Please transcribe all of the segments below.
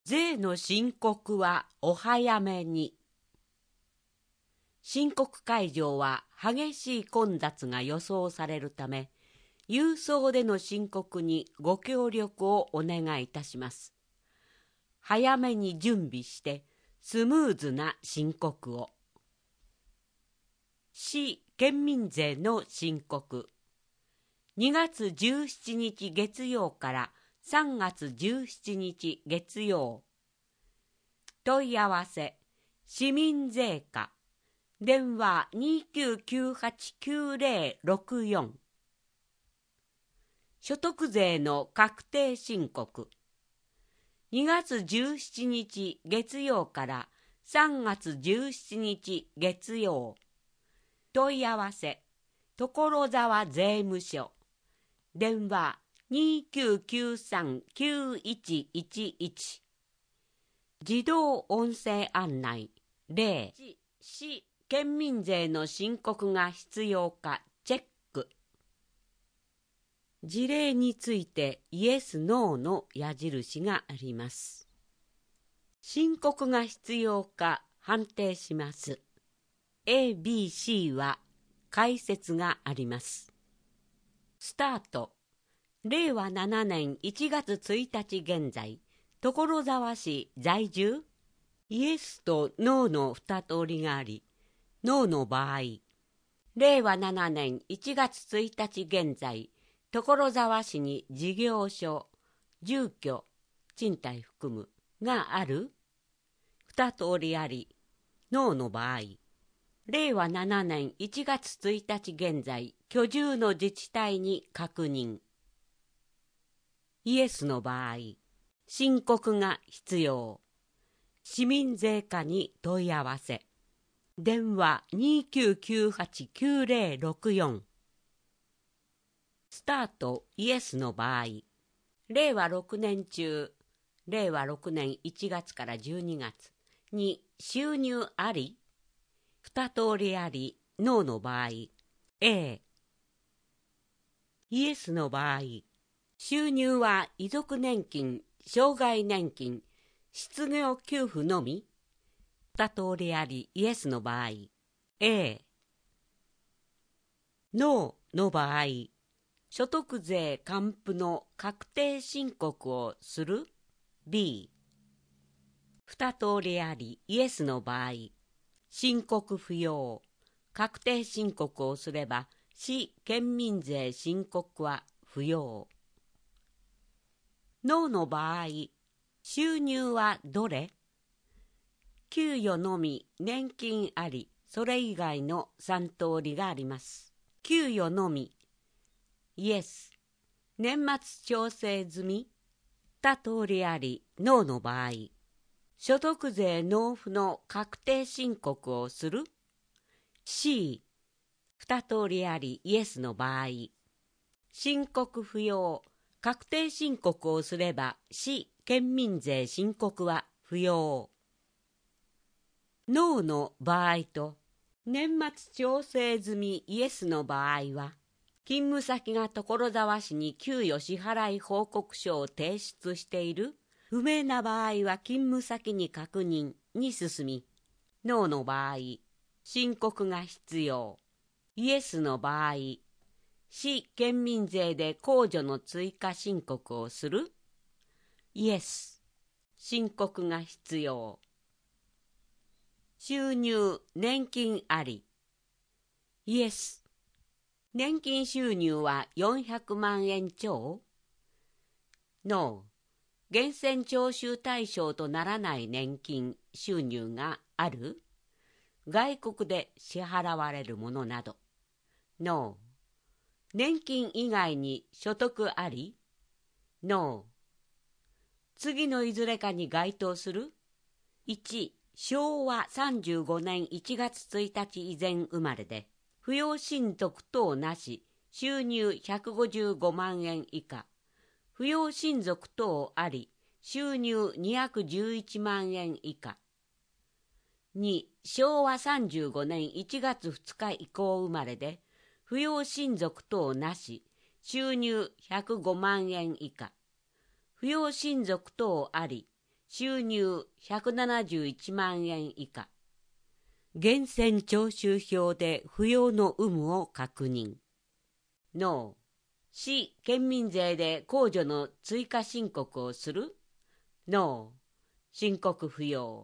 税の申告はお早めに。申告会場は激しい混雑が予想されるため、郵送での申告にご協力をお願いいたします。早めに準備してスムーズな申告を。市県民税の申告。2月17日月曜から3月17日月曜。問い合わせ市民税課電話29989064。所得税の確定申告。2月17日月曜から3月17日月曜。問い合わせ所沢税務署電話29939111。自動音声案内0。市県民税の申告が必要かチェック。事例についてイエス・ノーの矢印があります。申告が必要か判定します。A、B、C は解説があります。スタート。令和7年1月1日現在、所沢市在住。イエスとノーの2通りがあり、ノーの場合、令和7年1月1日現在、所沢市に事業所、住居、賃貸含むがある。2通りあり、ノーの場合、令和7年1月1日現在、居住の自治体に確認。イエスの場合、申告が必要。市民税課に問い合わせ。電話29989064。スタートイエスの場合、令和6年中、令和6年1月から12月に収入あり、2通りあり、ノーの場合、A。イエスの場合、収入は遺族年金、障害年金、失業給付のみ。2通りあり、イエスの場合、A。ノーの場合、所得税還付の確定申告をする B。2通りあり、イエスの場合、申告不要。確定申告をすれば、市県民税申告は不要。ノーの場合、収入はどれ？給与のみ、年金あり、それ以外の3通りがあります。給与のみ、イエス。年末調整済み、2通りあり、ノーの場合、所得税納付の確定申告をする C。2通りあり、イエスの場合、申告不要。確定申告をすれば市県民税申告は不要。ノーの場合と年末調整済みイエスの場合は、勤務先が所沢市に給与支払い報告書を提出している。不明な場合は勤務先に確認に進み、ノーの場合、申告が必要。イエスの場合、市県民税で控除の追加申告をする。イエス。申告が必要。収入、年金あり。イエス。年金収入は400万円超。ノー。源泉徴収対象とならない年金収入がある。外国で支払われるものなど。ノー。年金以外に所得あり？ノー。次のいずれかに該当する？ 1. 昭和35年1月1日以前生まれで、扶養親族等なし、収入155万円以下。扶養親族等あり、収入211万円以下。2. 昭和35年1月2日以降生まれで、扶養親族等なし、収入105万円以下。扶養親族等あり、 収入171万円以下。源泉徴収票で扶養の有無を確認。ノー。市県民税で控除の追加申告をする？ノー。申告不要。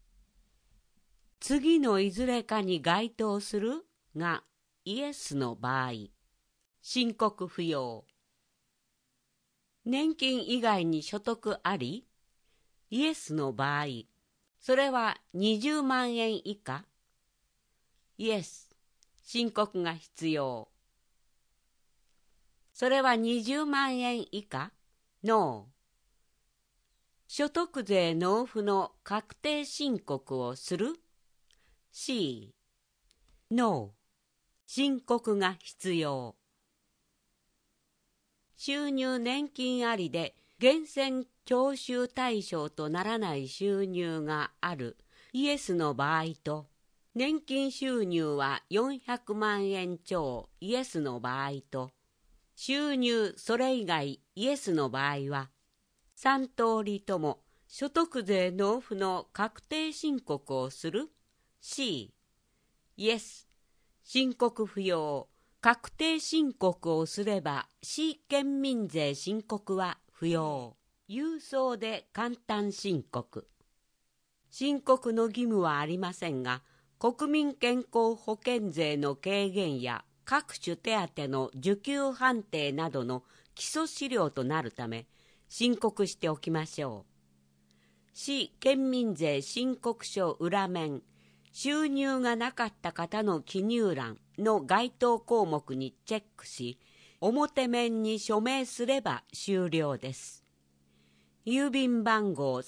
次のいずれかに該当するがイエスの場合、申告不要。年金以外に所得あり？イエスの場合、それは20万円以下？イエス、申告が必要。それは20万円以下？ノー。所得税納付の確定申告をする？ C、ノー。申告が必要。収入年金ありで源泉徴収対象とならない収入があるイエスの場合と、年金収入は400万円超イエスの場合と、収入それ以外イエスの場合は、3通りとも所得税納付の確定申告をする？ C、イエス、申告不要。確定申告をすれば市県民税申告は不要。郵送で簡単申告。申告の義務はありませんが、国民健康保険税の軽減や各種手当の受給判定などの基礎資料となるため、申告しておきましょう。市県民税申告書裏面、収入がなかった方の記入欄の該当項目にチェックし、表面に署名すれば終了です。郵便番号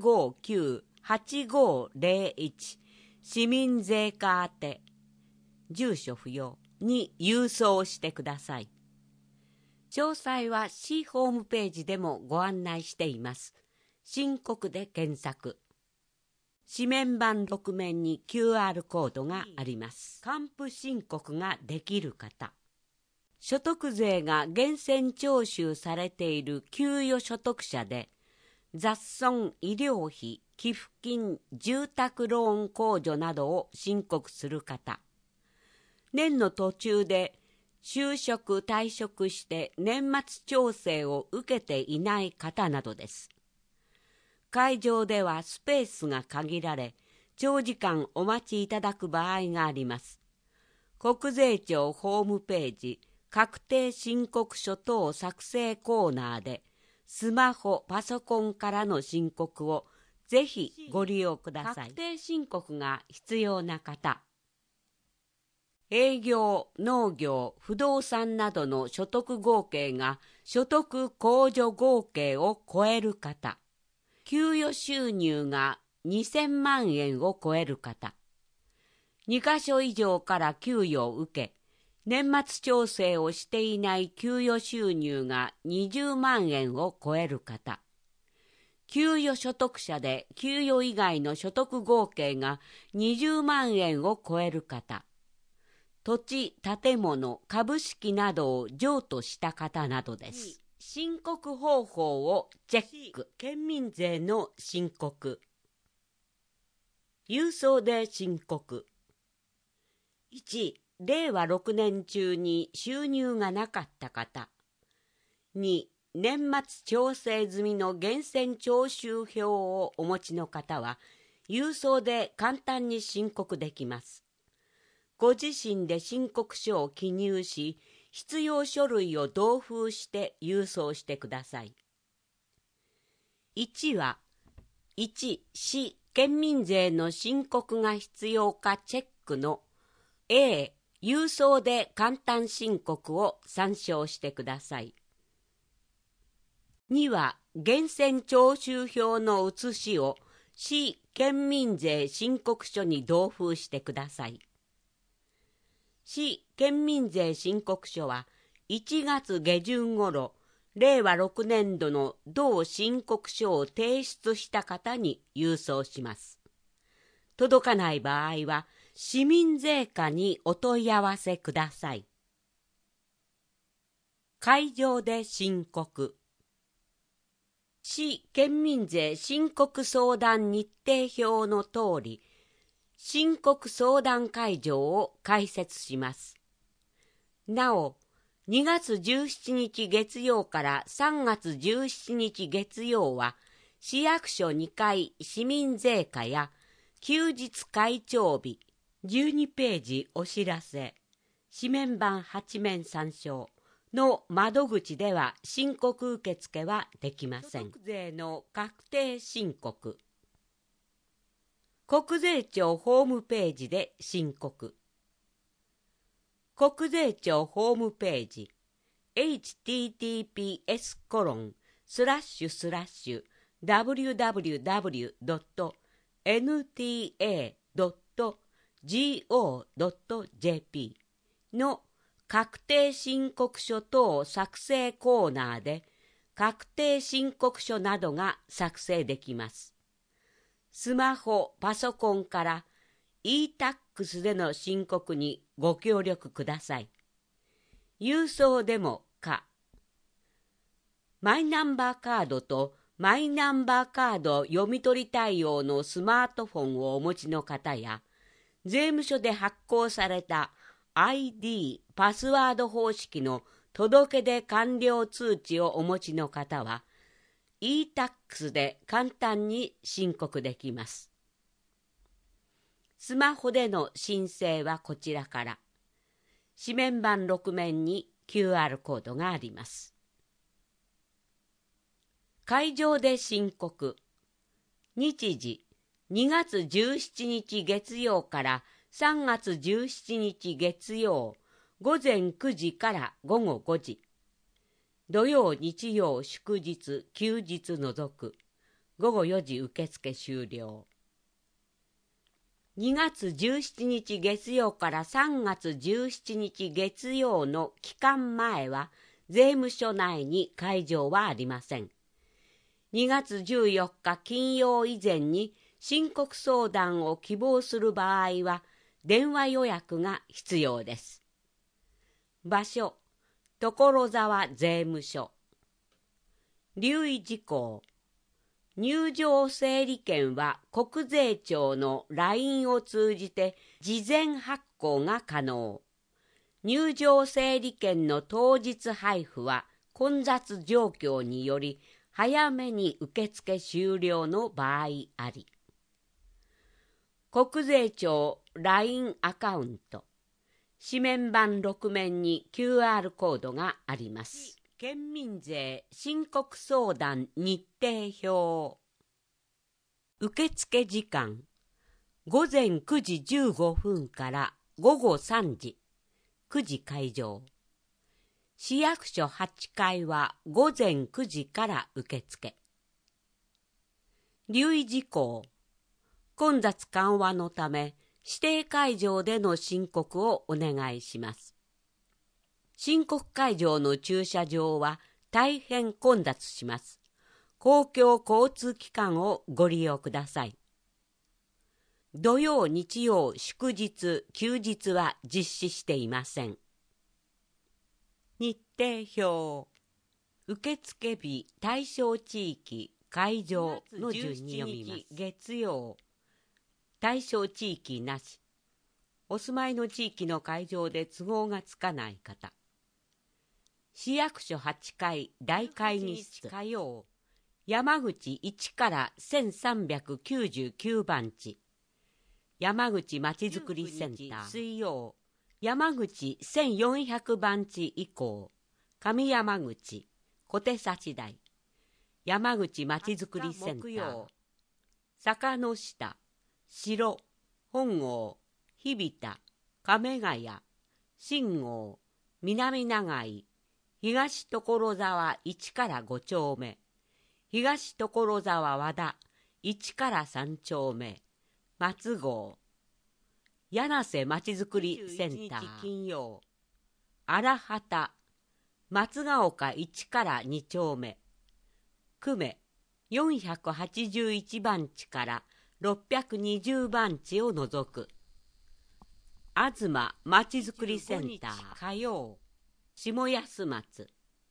359-8501、市民税課宛て、住所不要に郵送してください。詳細は市ホームページでもご案内しています。申告で検索。紙面版6面に QR コードがあります。還付申告ができる方。所得税が源泉徴収されている給与所得者で、雑損医療費、寄付金、住宅ローン控除などを申告する方。年の途中で就職退職して年末調整を受けていない方などです。会場ではスペースが限られ、長時間お待ちいただく場合があります。国税庁ホームページ、確定申告書等作成コーナーで、スマホ、パソコンからの申告をぜひご利用ください。確定申告が必要な方。営業、農業、不動産などの所得合計が所得控除合計を超える方。給与収入が2000万円を超える方、2カ所以上から給与を受け、年末調整をしていない給与収入が20万円を超える方、給与所得者で給与以外の所得合計が20万円を超える方、土地、建物、株式などを譲渡した方などです。申告方法をチェック。県民税の申告。郵送で申告。1、令和6年中に収入がなかった方。2、年末調整済みの源泉徴収票をお持ちの方は、郵送で簡単に申告できます。ご自身で申告書を記入し、必要書類を同封して郵送してください。1は、1、市県民税の申告が必要かチェックの A、郵送で簡単申告を参照してください。2は、源泉徴収票の写しを市県民税申告書に同封してください。市県民税申告書は1月下旬頃、令和6年度の同申告書を提出した方に郵送します。届かない場合は、市民税課にお問い合わせください。会場で申告。 市県民税申告相談日程表の通り、申告相談会場を開設します。なお、2月17日月曜から3月17日月曜は、市役所2階市民税課や休日会長日、12ページお知らせ、紙面版8面参照の窓口では申告受付はできません。所得税の確定申告。国税庁ホームページで申告。国税庁ホームページ https://www.nta.go.jp の確定申告書等作成コーナーで確定申告書などが作成できます。スマホ、パソコンから e-tax での申告にご協力ください。郵送でも可。マイナンバーカードとマイナンバーカード読み取り対応のスマートフォンをお持ちの方や、税務署で発行された ID パスワード方式の届け出完了通知をお持ちの方は、e-tax で簡単に申告できます。スマホでの申請はこちらから。紙面版6面に QR コードがあります。会場で申告。日時、2月17日月曜から3月17日月曜、午前9時から午後5時。土曜、日曜、祝日、休日除く。午後4時受付終了。2月17日月曜から3月17日月曜の期間前は税務署内に会場はありません。2月14日金曜以前に申告相談を希望する場合は電話予約が必要です。場所、所沢税務署。留意事項。入場整理券は国税庁の LINE を通じて事前発行が可能。入場整理券の当日配布は混雑状況により早めに受付終了の場合あり。国税庁 LINE アカウント。紙面版6面に QR コードがあります。県民税申告相談日程表。受付時間、午前9時15分から午後3時、9時開場。市役所8階は午前9時から受付。留意事項、混雑緩和のため指定会場での申告をお願いします。申告会場の駐車場は大変混雑します。公共交通機関をご利用ください。土曜、日曜、祝日、休日は実施していません。日程表。受付日、対象地域、会場の順に読みます。月曜。対象地域なし。お住まいの地域の会場で都合がつかない方。市役所8階大会議室火曜、山口1から1399番地。山口まちづくりセンター。水曜、山口1400番地以降。上山口、小手幸台。山口まちづくりセンター。坂の下、城、本郷、日比田、亀ヶ谷、新郷、南長井、東所沢1から5丁目、東所沢和田1から3丁目、松郷、柳瀬まちづくりセンター。金曜、荒畑、松ヶ丘1から2丁目、久米481番地から620番地を除く。東まちづくりセンター。火曜、下安松、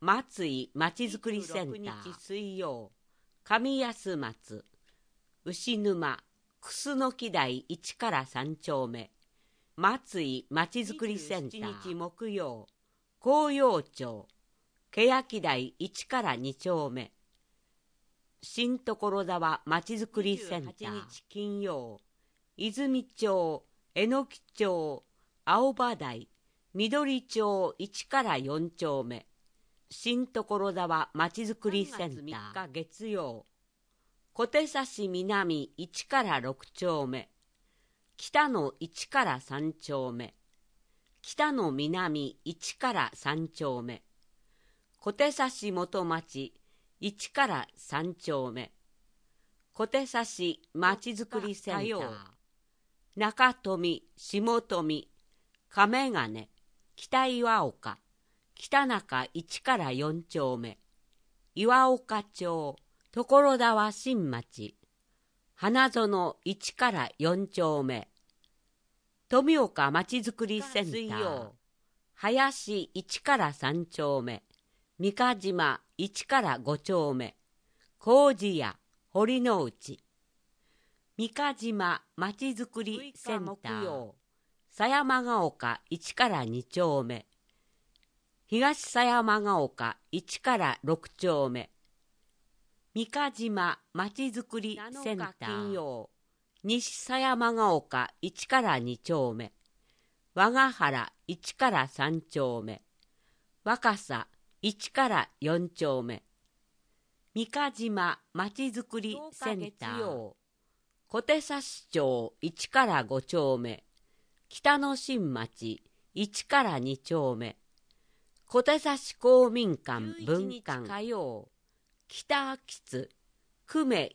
松井まちづくりセンター。26日水曜、上安松、牛沼、楠木台1から3丁目、松井まちづくりセンター。27日木曜、紅葉町、欅台1から2丁目、新所沢まちづくりセンター。28日金曜、泉町、榎木町、青葉台、緑町1から4丁目、新所沢まちづくりセンター。3月3日月曜、小手指南1から6丁目、北野1から3丁目、北野南1から3丁目、小手指元町1から3丁目、小手指まちづくりセンター。中富、下富、亀ヶ北岩岡、北中1から4丁目、岩岡町、所沢新町、花園1から4丁目、富岡まちづくりセンター。林1から3丁目、三日島1から5丁目、麹屋、堀之内、三日島まちづくりセンター。狭山ヶ丘1から2丁目、東狭山ヶ丘1から6丁目、三日島まちづくりセンター。金曜、西狭山ヶ丘1から2丁目、和ヶ原1から3丁目、若狭1から4丁目、三日島まちづくりセンター。小手指町1から5丁目、北野新町1から2丁目、小手指公民館文館。火曜、北秋津久米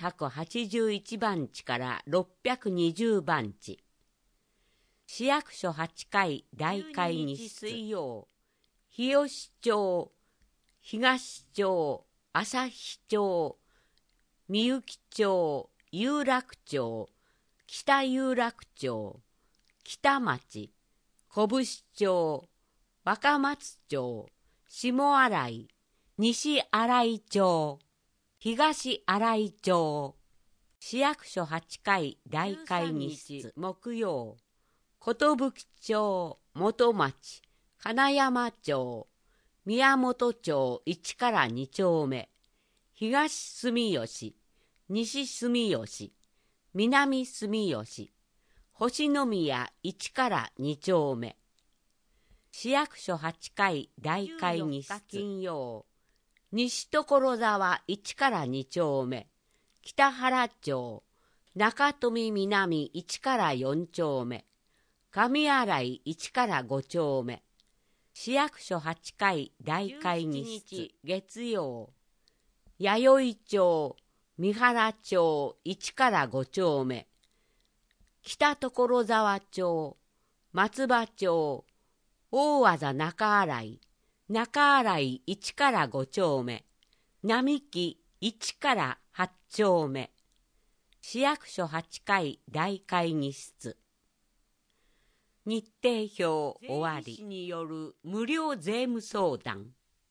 481番地から620番地、市役所8階大会議室。水曜、日吉町、東町、旭町、みゆき町、有楽町、北有楽町、北町、小伏町、若松町、下新井、西新井町、東新井町、市役所8階大会議室。木曜、寿町、元町、金山町、宮本町1から2丁目、東住吉、西住吉、南住吉、星宮1から2丁目、市役所8階大会議室。金曜、西所沢1から2丁目、北原町、中富南1から4丁目、上新井1から5丁目、市役所8階大会議室。月曜、弥生町、三原町1から5丁目、北所沢町、松葉町、大字中新井、中新井1から5丁目、並木1から8丁目、市役所8階大会議室。日程表終わり。税理士による無料税務相談。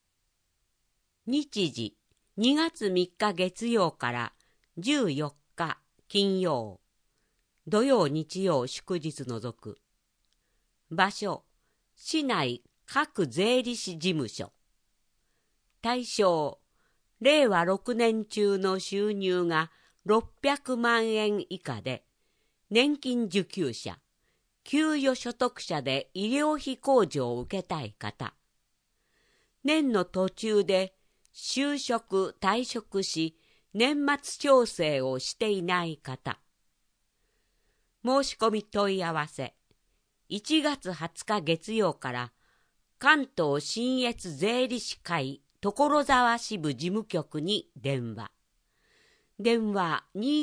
日時2月3日月曜から14日金曜、土曜日曜祝日除く。場所、市内各税理士事務所。対象、令和6年中の収入が600万円以下で、年金受給者、給与所得者で医療費控除を受けたい方、年の途中で就職・退職し、年末調整をしていない方。申し込み問い合わせ、1月20日月曜から関東信越税理士会所沢支部事務局に電話。電話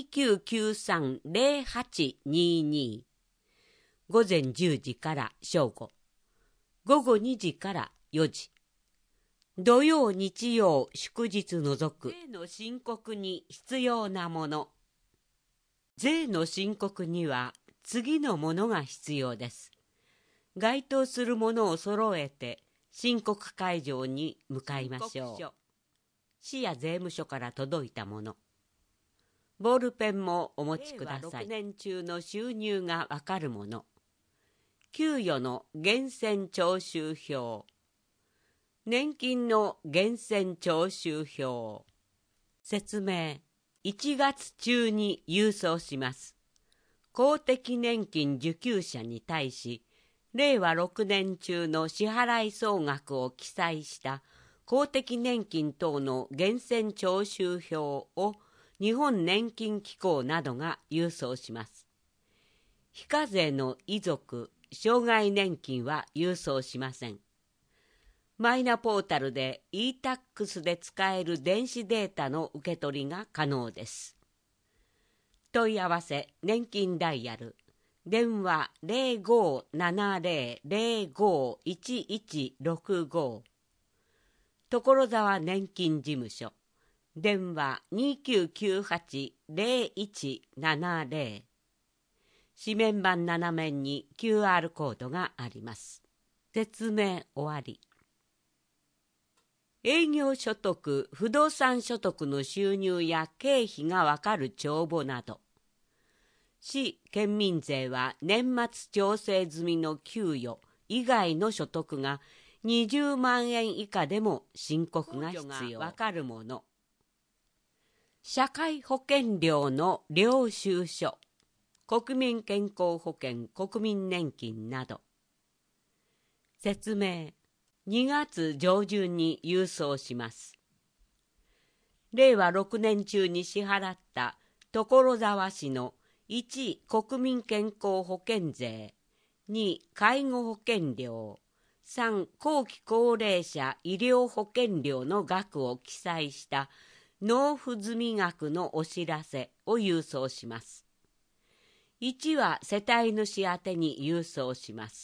2993-0822。午前10時から正午、午後2時から4時。土曜日曜祝日除く。税の申告に必要なもの。税の申告には次のものが必要です。該当するものを揃えて申告会場に向かいましょう。市や税務署から届いたもの。ボールペンもお持ちください。6年中の収入がわかるもの。給与の源泉徴収票。年金の源泉徴収票。説明。1月中に郵送します。公的年金受給者に対し、令和6年中の支払い総額を記載した公的年金等の源泉徴収票を日本年金機構などが郵送します。非課税の遺族、障害年金は郵送しません。マイナポータルで e-tax で使える電子データの受け取りが可能です。問い合わせ年金ダイヤル電話 0570-051165 所沢年金事務所電話 2998-0170 紙面板7面に QR コードがあります。説明終わり。営業所得、不動産所得の収入や経費がわかる帳簿など、市県民税は年末調整済みの給与以外の所得が20万円以下でも申告が必要。わかるもの。社会保険料の領収書、国民健康保険、国民年金など。説明。2月上旬に郵送します。令和6年中に支払った所沢市の1、国民健康保険税、2、介護保険料、3、後期高齢者医療保険料の額を記載した納付済額のお知らせを郵送します。1は世帯主宛てに郵送します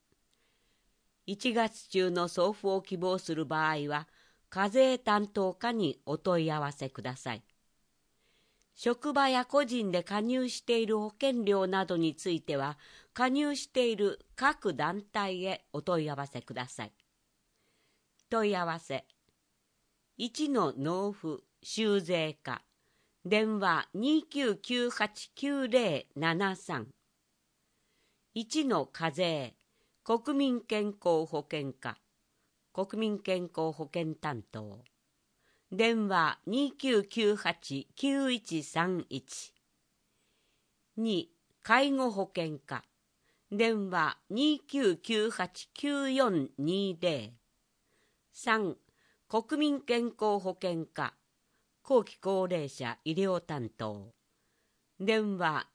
。1月中の送付を希望する場合は、課税担当課にお問い合わせください。職場や個人で加入している保険料などについては、加入している各団体へお問い合わせください。問い合わせ。1の納付、収税課。電話 29989073。1の課税。国民健康保険課、国民健康保険担当、電話 2998-9131。2、介護保険課、電話 2998-9420。3、国民健康保険課、後期高齢者医療担当、電話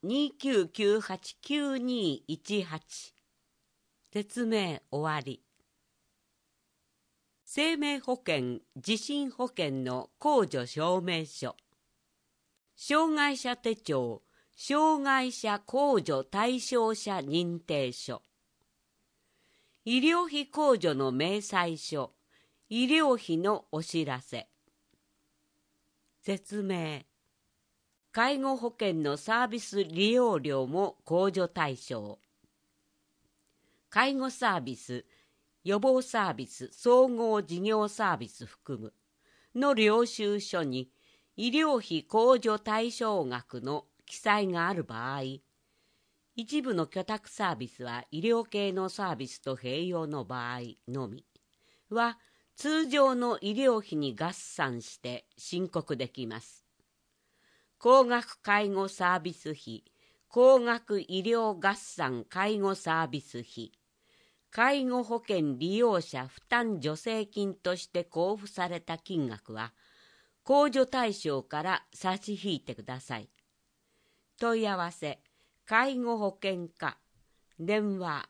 2998-9218。説明終わり。生命保険、地震保険の控除証明書。障害者手帳、障害者控除対象者認定書。医療費控除の明細書、医療費のお知らせ。説明。介護保険のサービス利用料も控除対象。介護サービス、予防サービス、総合事業サービス含むの領収書に医療費控除対象額の記載がある場合、一部の居宅サービスは医療系のサービスと併用の場合のみは通常の医療費に合算して申告できます。高額介護サービス費、高額医療合算介護サービス費、介護保険利用者負担助成金として交付された金額は、控除対象から差し引いてください。問い合わせ、介護保険課、電話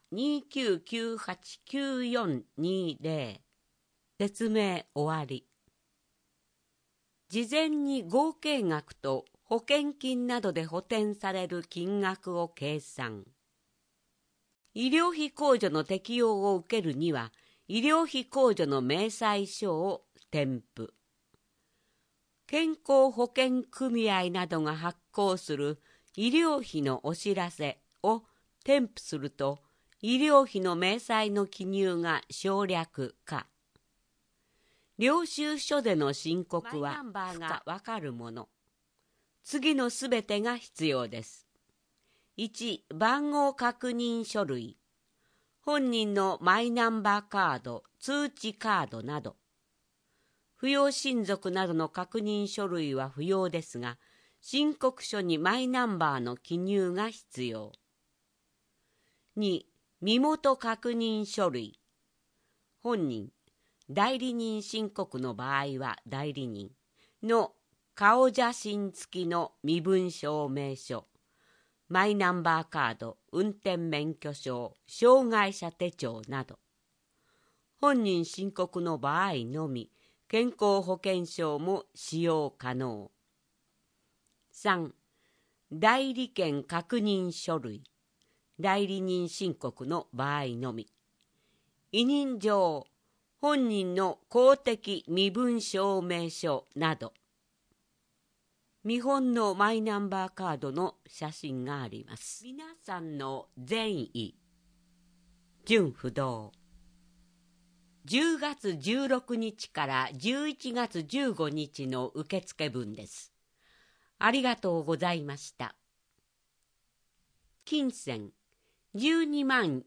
2998-9420。説明終わり。事前に合計額と保険金などで補填される金額を計算。医療費控除の適用を受けるには、医療費控除の明細書を添付。健康保険組合などが発行する医療費のお知らせを添付すると、 医療費の明細の記入が省略か、領収書での申告はマイナンバーがわかるもの。次のすべてが必要です。1、番号確認書類、本人のマイナンバーカード、通知カードなど。扶養親族などの確認書類は不要ですが、申告書にマイナンバーの記入が必要。2、身元確認書類、本人、代理人申告の場合は代理人の顔写真付きの身分証明書、マイナンバーカード、運転免許証、障害者手帳など。本人申告の場合のみ、健康保険証も使用可能。3、代理権確認書類、代理人申告の場合のみ。委任状、本人の公的身分証明書など。見本のマイナンバーカードの写真があります。皆さんの善意。純不動。10月16日から11月15日の受付分です。ありがとうございました。金銭12万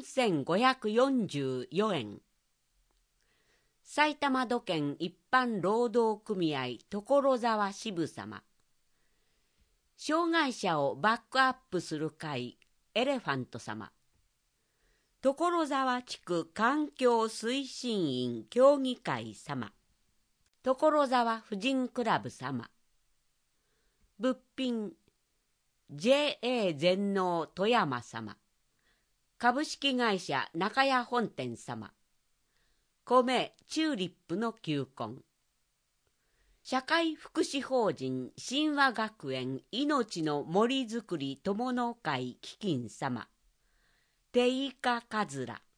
4544円。埼玉土建一般労働組合所沢支部様。障害者をバックアップする会エレファント様。所沢地区環境推進員協議会様。所沢婦人クラブ様。物品 JA 全農富山様。株式会社中屋本店様。米チューリップの球根。社会福祉法人神話学園命の森づくり友の会基金様。テイカカズラ。